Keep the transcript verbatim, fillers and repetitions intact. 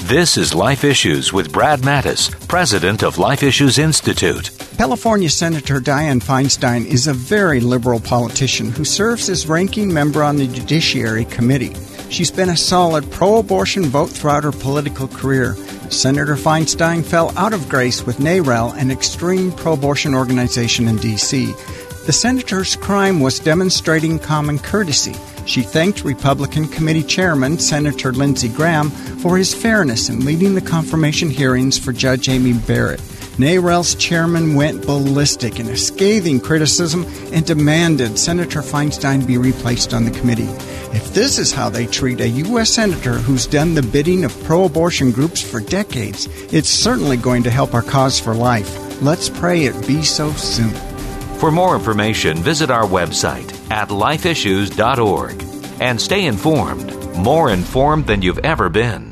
This is Life Issues with Brad Mattis, president of Life Issues Institute. California Senator Dianne Feinstein is a very liberal politician who serves as ranking member on the Judiciary Committee. She's been a solid pro-abortion vote throughout her political career. Senator Feinstein fell out of grace with NARAL, an extreme pro-abortion organization in D C. The senator's crime was demonstrating common courtesy. She thanked Republican Committee Chairman Senator Lindsey Graham for his fairness in leading the confirmation hearings for Judge Amy Barrett. NARAL's chairman went ballistic in a scathing criticism and demanded Senator Feinstein be replaced on the committee. If this is how they treat a U S senator who's done the bidding of pro-abortion groups for decades, it's certainly going to help our cause for life. Let's pray it be so soon. For more information, visit our website at life issues dot org and stay informed, more informed than you've ever been.